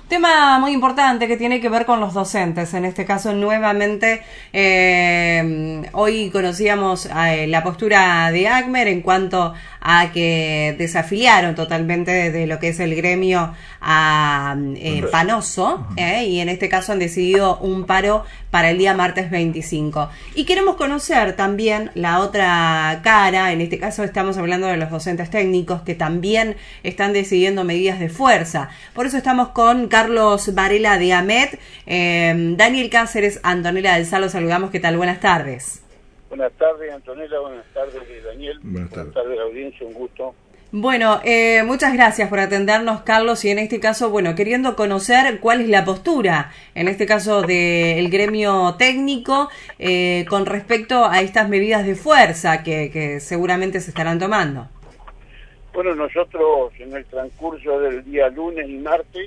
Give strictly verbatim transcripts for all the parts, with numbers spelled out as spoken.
Tema muy importante que tiene que ver con los docentes. En este caso, nuevamente, eh, hoy conocíamos eh, la postura de ACMER en cuanto a que desafiliaron totalmente de, de lo que es el gremio a eh, Panoso, eh, y en este caso han decidido un paro para el día martes veinticinco. Y queremos conocer también la otra cara. En este caso estamos hablando de los docentes técnicos que también están decidiendo medidas de fuerza. Por eso estamos con Carlos Varela de AMET, eh, Daniel Cáceres, Antonella del Sal, los saludamos. ¿Qué tal? Buenas tardes. Buenas tardes, Antonella. Buenas tardes, Daniel. Buenas tardes, buenas tardes audiencia. Un gusto. Bueno, eh, muchas gracias por atendernos, Carlos, y en este caso, bueno, queriendo conocer cuál es la postura, en este caso del gremio técnico, eh, con respecto a estas medidas de fuerza que, que seguramente se estarán tomando. Bueno, nosotros en el transcurso del día lunes y martes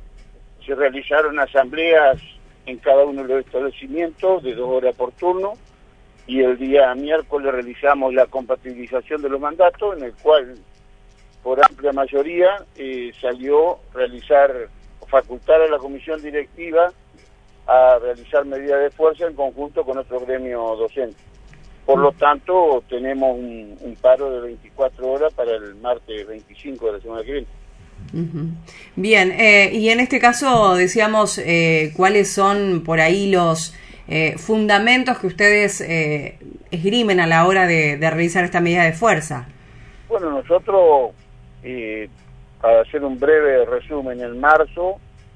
se realizaron asambleas en cada uno de los establecimientos de dos horas por turno, y el día miércoles realizamos la compatibilización de los mandatos, en el cual por amplia mayoría eh, salió realizar, facultar a la comisión directiva a realizar medidas de fuerza en conjunto con nuestro gremio docente. Por lo tanto, tenemos un, un paro de veinticuatro horas para el martes veinticinco de la semana que viene. Uh-huh. Bien, eh, y en este caso decíamos eh, cuáles son por ahí los eh, fundamentos que ustedes eh, esgrimen a la hora de, de realizar esta medida de fuerza. Bueno, nosotros, eh, para hacer un breve resumen, en marzo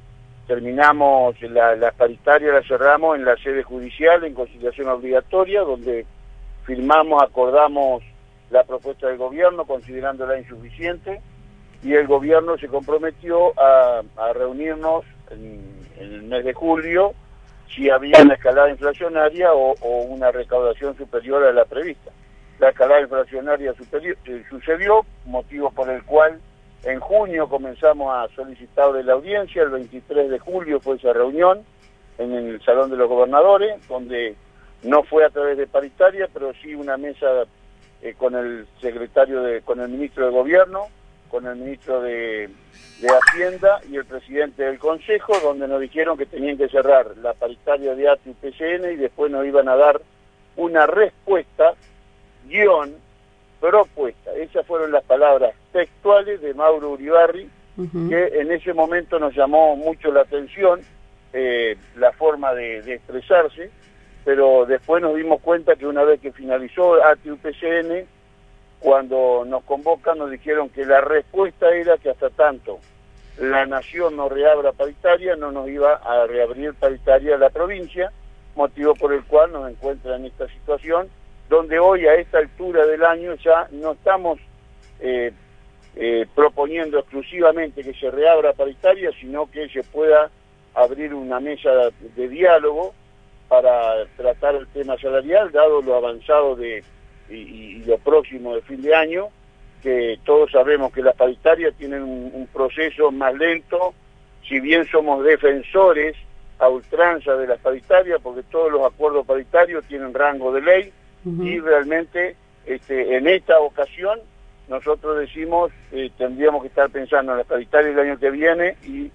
terminamos la, la paritaria, la cerramos en la sede judicial en conciliación obligatoria, donde firmamos, acordamos la propuesta del gobierno considerándola insuficiente, y el gobierno se comprometió a, a reunirnos en, en el mes de julio si había una escalada inflacionaria o, o una recaudación superior a la prevista. La escalada inflacionaria superior, eh, sucedió, motivo por el cual en junio comenzamos a solicitar de la audiencia. El veintitrés de julio fue esa reunión en el Salón de los Gobernadores, donde no fue a través de paritaria, pero sí una mesa eh, con el secretario, de, con el ministro de Gobierno, con el ministro de, de Hacienda y el presidente del Consejo, donde nos dijeron que tenían que cerrar la paritaria de A T E y P C N y después nos iban a dar una respuesta, guión, propuesta. Esas fueron las palabras textuales de Mauro Uribarri, uh-huh. que en ese momento nos llamó mucho la atención, eh, la forma de, de expresarse, pero después nos dimos cuenta que una vez que finalizó A T E y P C N, cuando nos convocan nos dijeron que la respuesta era que hasta tanto la nación no reabra paritaria, no nos iba a reabrir paritaria la provincia, motivo por el cual nos encuentra en esta situación, donde hoy a esta altura del año ya no estamos eh, eh, proponiendo exclusivamente que se reabra paritaria, sino que se pueda abrir una mesa de diálogo para tratar el tema salarial, dado lo avanzado de y, y lo próximo de fin de año, que todos sabemos que las paritarias tienen un, un proceso más lento, si bien somos defensores a ultranza de las paritarias, porque todos los acuerdos paritarios tienen rango de ley, uh-huh. y realmente este, en esta ocasión nosotros decimos eh, tendríamos que estar pensando en las paritarias el año que viene y,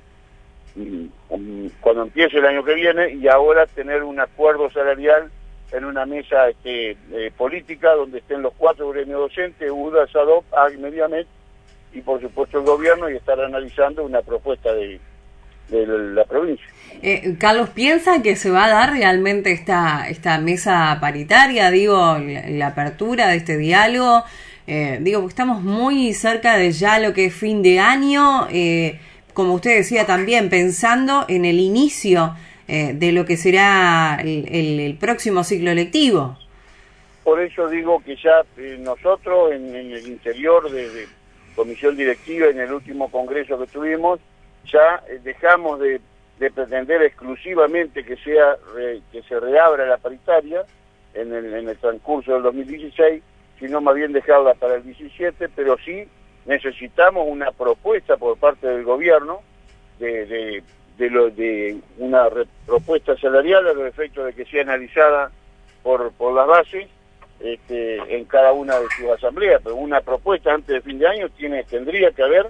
y um, cuando empiece el año que viene, y ahora tener un acuerdo salarial en una mesa este, eh, política donde estén los cuatro gremios docentes, UDA, SADOP, ACMER y AMET, y por supuesto el gobierno, y estar analizando una propuesta de, de la provincia. Eh, Carlos, ¿piensa que se va a dar realmente esta esta mesa paritaria, digo, la, la apertura de este diálogo? Eh, digo, porque estamos muy cerca de ya lo que es fin de año, eh, como usted decía también, pensando en el inicio eh, de lo que será el, el, el próximo ciclo lectivo. Por eso digo que ya eh, nosotros en, en el interior de, de comisión directiva, en el último congreso que tuvimos, ya eh, dejamos de, de pretender exclusivamente que sea re, que se reabra la paritaria en el, en el transcurso del dos mil dieciséis, sino más bien dejarla para el diecisiete, pero sí necesitamos una propuesta por parte del gobierno de, de, de, lo, de una re, propuesta salarial a los efectos de que sea analizada por, por las bases este, en cada una de sus asambleas, pero una propuesta antes de fin de año tiene tendría que haber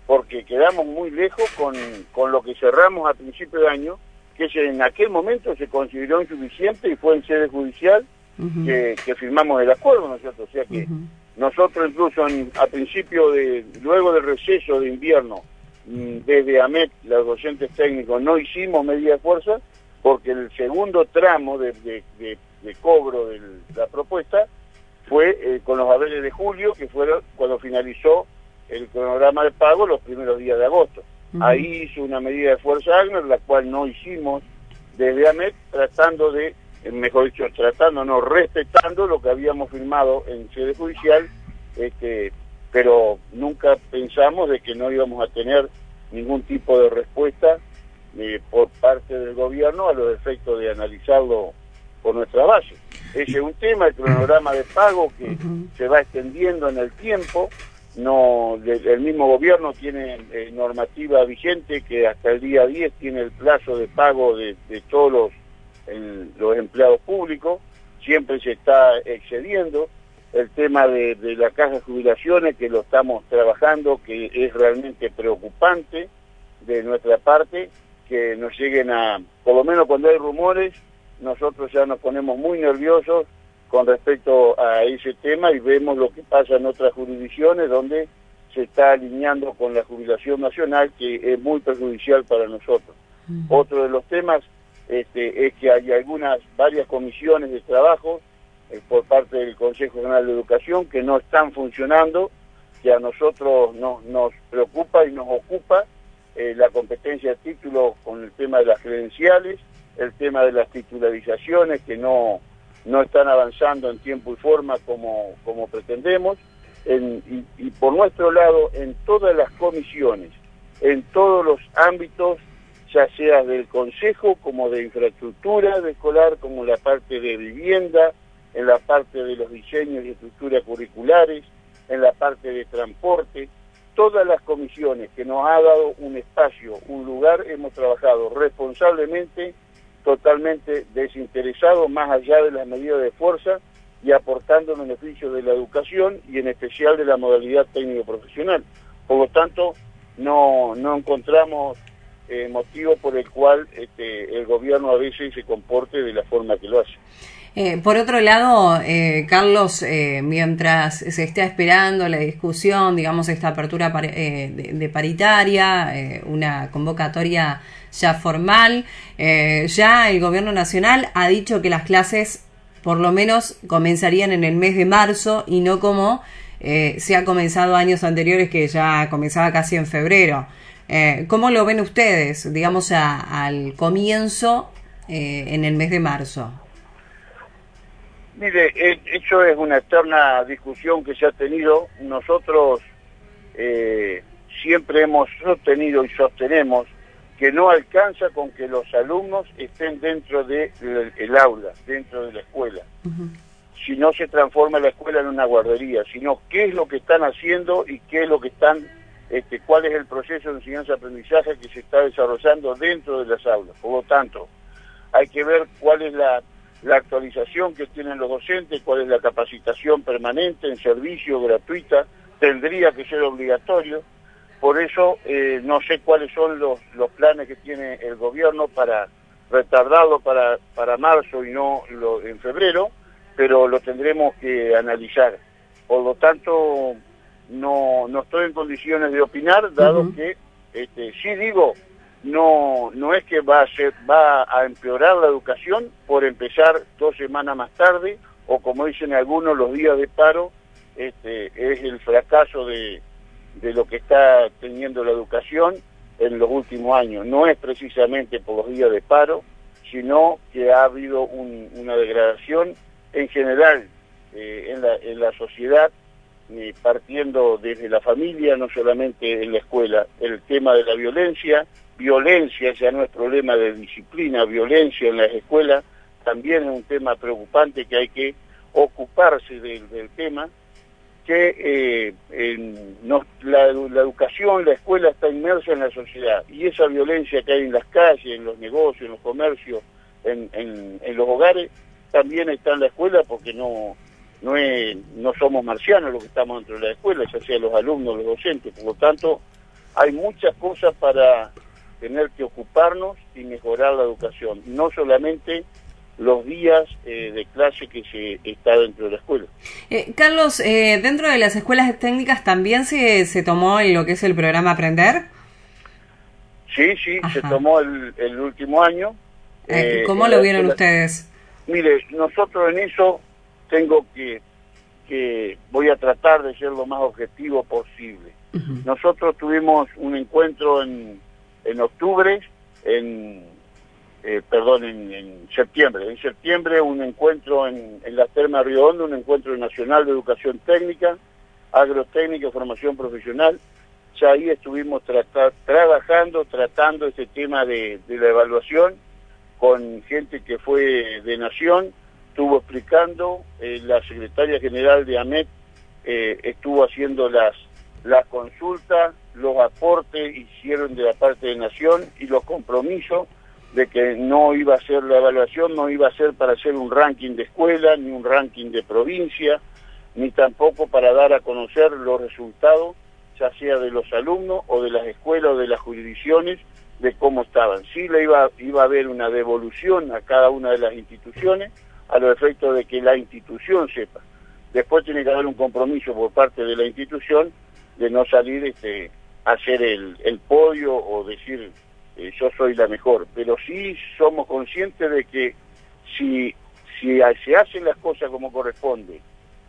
porque quedamos muy lejos con, con lo que cerramos a principio de año, que en aquel momento se consideró insuficiente y fue en sede judicial uh-huh. que, que firmamos el acuerdo, ¿no es cierto? O sea que uh-huh. nosotros incluso en, a principio de, luego del receso de invierno, desde AMET, los docentes técnicos, no hicimos medida de fuerza, porque el segundo tramo de, de, de, de cobro de la propuesta fue eh, con los haberes de julio, que fueron cuando finalizó el cronograma de pago los primeros días de agosto. Uh-huh. Ahí hizo una medida de fuerza AGMER, la cual no hicimos desde AMET, tratando de, mejor dicho, tratando, no, respetando lo que habíamos firmado en sede judicial, este, pero nunca pensamos de que no íbamos a tener ningún tipo de respuesta eh, por parte del gobierno a los efectos de analizarlo por nuestra base. Ese es un tema, el cronograma de pago que uh-huh. se va extendiendo en el tiempo. No, el mismo gobierno tiene eh, normativa vigente que hasta el día diez tiene el plazo de pago de, de todos los, el, los empleados públicos, siempre se está excediendo. El tema de, de la caja de jubilaciones, que lo estamos trabajando, que es realmente preocupante de nuestra parte, que nos lleguen a, por lo menos cuando hay rumores, nosotros ya nos ponemos muy nerviosos con respecto a ese tema y vemos lo que pasa en otras jurisdicciones donde se está alineando con la jubilación nacional, que es muy perjudicial para nosotros. Uh-huh. Otro de los temas este, es que hay algunas, varias comisiones de trabajo eh, por parte del Consejo General de Educación que no están funcionando, que a nosotros no, nos preocupa y nos ocupa eh, la competencia de títulos con el tema de las credenciales, el tema de las titularizaciones que no no están avanzando en tiempo y forma como, como pretendemos, en, y, y por nuestro lado, en todas las comisiones, en todos los ámbitos, ya sea del Consejo, como de infraestructura de escolar, como la parte de vivienda, en la parte de los diseños y estructuras curriculares, en la parte de transporte, todas las comisiones que nos ha dado un espacio, un lugar, hemos trabajado responsablemente, totalmente desinteresado, más allá de las medidas de fuerza y aportando beneficios de la educación y en especial de la modalidad técnico-profesional. Por lo tanto, no, no encontramos eh, motivo por el cual este, el gobierno a veces se comporte de la forma que lo hace. Eh, por otro lado, eh, Carlos, eh, mientras se está esperando la discusión, digamos, esta apertura par eh, de, de paritaria, eh, una convocatoria ya formal, eh, ya el gobierno nacional ha dicho que las clases por lo menos comenzarían en el mes de marzo y no como eh, se ha comenzado años anteriores, que ya comenzaba casi en febrero. Eh, ¿Cómo lo ven ustedes, digamos, a, al comienzo eh, en el mes de marzo? Mire, eso es una eterna discusión que se ha tenido. Nosotros eh, siempre hemos sostenido y sostenemos que no alcanza con que los alumnos estén dentro del de el aula, dentro de la escuela. Uh-huh. Si no se transforma la escuela en una guardería, sino qué es lo que están haciendo y qué es lo que están, este, cuál es el proceso de enseñanza-aprendizaje que se está desarrollando dentro de las aulas. Por lo tanto, hay que ver cuál es la la actualización que tienen los docentes, cuál es la capacitación permanente en servicio, gratuita, tendría que ser obligatorio. Por eso eh, no sé cuáles son los, los planes que tiene el gobierno para retardarlo para, para marzo y no lo, en febrero, pero lo tendremos que analizar. Por lo tanto, no, no estoy en condiciones de opinar, dado uh-huh. que, este, sí digo, no no es que va a ser va a empeorar la educación por empezar dos semanas más tarde, o como dicen algunos, los días de paro este, es el fracaso de, de lo que está teniendo la educación en los últimos años. No es precisamente por los días de paro, sino que ha habido un, una degradación en general eh, en, la, en la sociedad, eh, partiendo desde la familia, no solamente en la escuela. El tema de la violencia, violencia ya no es problema de disciplina, violencia en las escuelas también es un tema preocupante que hay que ocuparse del, del tema, que eh, en, no, la, la educación, la escuela está inmersa en la sociedad, y esa violencia que hay en las calles, en los negocios, en los comercios, en, en, en los hogares, también está en la escuela, porque no no, es, no somos marcianos los que estamos dentro de la escuela, ya sea los alumnos, los docentes. Por lo tanto, hay muchas cosas para tener que ocuparnos y mejorar la educación, no solamente los días eh, de clase que se está dentro de la escuela. Eh, Carlos, eh, dentro de las escuelas técnicas también se, se tomó en lo que es el programa Aprender. Sí, sí, Ajá. se tomó el, el último año. Eh, ¿Cómo lo vieron ustedes? Mire, nosotros en eso tengo que, que voy a tratar de ser lo más objetivo posible. Uh-huh. Nosotros tuvimos un encuentro en, en octubre, en eh, perdón, en, en septiembre. En septiembre un encuentro en, en la Terma Río Hondo, un encuentro nacional de educación técnica, agrotécnica, formación profesional. Ya ahí estuvimos tratar, trabajando, tratando este tema de, de la evaluación con gente que fue de Nación, estuvo explicando, eh, la secretaria general de AMET eh, estuvo haciendo las, las consultas, los aportes hicieron de la parte de Nación y los compromisos de que no iba a ser la evaluación, no iba a ser para hacer un ranking de escuela, ni un ranking de provincia, ni tampoco para dar a conocer los resultados, ya sea de los alumnos o de las escuelas o de las jurisdicciones, de cómo estaban. Sí le iba, iba a haber una devolución a cada una de las instituciones, a los efectos de que la institución sepa. Después tiene que haber un compromiso por parte de la institución de no salir este, a hacer el, el podio o decir eh, yo soy la mejor. Pero sí somos conscientes de que si, si se hacen las cosas como corresponde,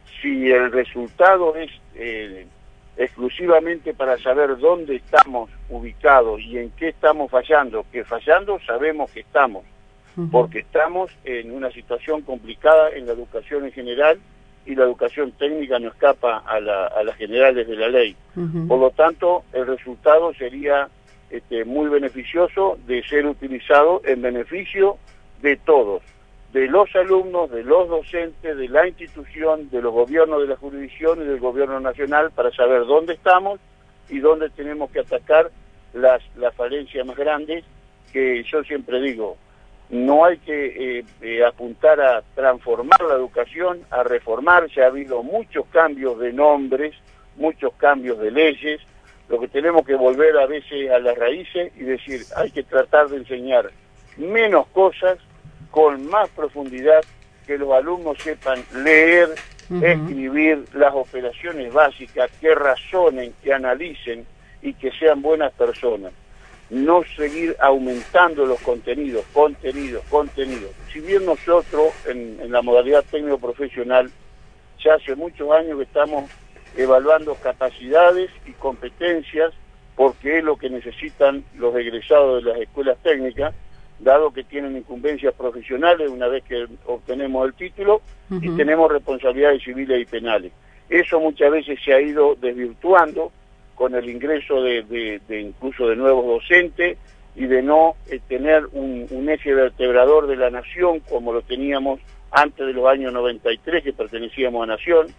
si el resultado es eh, exclusivamente para saber dónde estamos ubicados y en qué estamos fallando, que fallando sabemos que estamos, uh-huh. porque estamos en una situación complicada en la educación en general y la educación técnica no escapa a, la, a las generales de la ley. Uh-huh. Por lo tanto, el resultado sería este, muy beneficioso de ser utilizado en beneficio de todos, de los alumnos, de los docentes, de la institución, de los gobiernos de la jurisdicción y del gobierno nacional para saber dónde estamos y dónde tenemos que atacar las, las falencias más grandes, que yo siempre digo, no hay que eh, eh, apuntar a transformar la educación, a reformar, ya ha habido muchos cambios de nombres, muchos cambios de leyes, lo que tenemos que volver a veces a las raíces y decir, hay que tratar de enseñar menos cosas, con más profundidad, que los alumnos sepan leer, uh-huh. escribir las operaciones básicas, que razonen, que analicen y que sean buenas personas. No seguir aumentando los contenidos, contenidos, contenidos. Si bien nosotros en, en la modalidad técnico-profesional ya hace muchos años que estamos evaluando capacidades y competencias porque es lo que necesitan los egresados de las escuelas técnicas, dado que tienen incumbencias profesionales una vez que obtenemos el título, uh-huh. y tenemos responsabilidades civiles y penales. Eso muchas veces se ha ido desvirtuando con el ingreso de, de, de incluso de nuevos docentes y de no eh, tener un, un eje vertebrador de la nación como lo teníamos antes de los años noventa y tres, que pertenecíamos a Nación.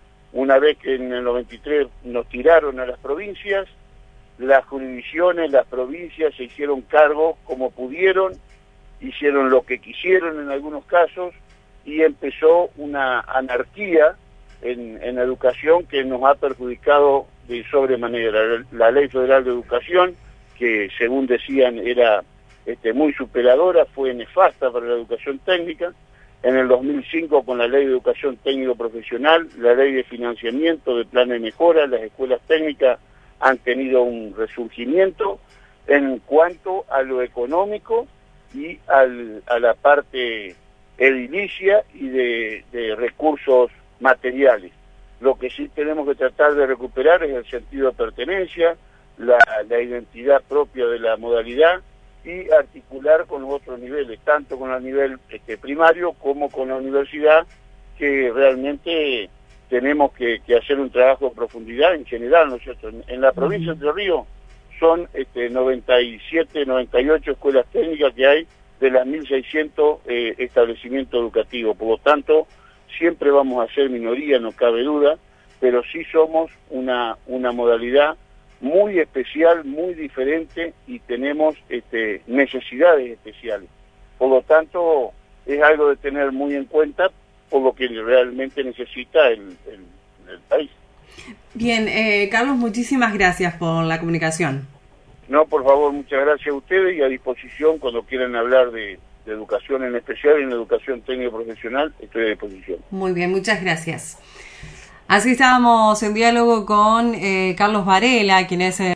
Una vez que en el noventa y tres nos tiraron a las provincias, las jurisdicciones, las provincias se hicieron cargo como pudieron, hicieron lo que quisieron en algunos casos y empezó una anarquía en, en la educación que nos ha perjudicado de sobremanera. La, la Ley Federal de Educación, que según decían era este, muy superadora, fue nefasta para la educación técnica. En el dos mil cinco con la Ley de Educación Técnico Profesional, la Ley de Financiamiento de Plan de Mejora, las escuelas técnicas han tenido un resurgimiento en cuanto a lo económico y al, a la parte edilicia y de, de recursos materiales. Lo que sí tenemos que tratar de recuperar es el sentido de pertenencia, la, la identidad propia de la modalidad y articular con los otros niveles, tanto con el nivel este, primario como con la universidad, que realmente tenemos que, que hacer un trabajo de profundidad en general, ¿no es cierto? En, en la provincia de Entre Ríos son este, noventa y siete, noventa y ocho escuelas técnicas que hay de las mil seiscientos eh, establecimientos educativos. Por lo tanto, siempre vamos a ser minoría, no cabe duda, pero sí somos una, una modalidad muy especial, muy diferente y tenemos este, necesidades especiales. Por lo tanto, es algo de tener muy en cuenta por lo que realmente necesita el, el, el país. Bien, eh, Carlos, muchísimas gracias por la comunicación. No, por favor, muchas gracias a ustedes y a disposición cuando quieran hablar de, de educación en especial y en educación técnica profesional, estoy a disposición. Muy bien, muchas gracias. Así estábamos en diálogo con eh, Carlos Varela, quien es...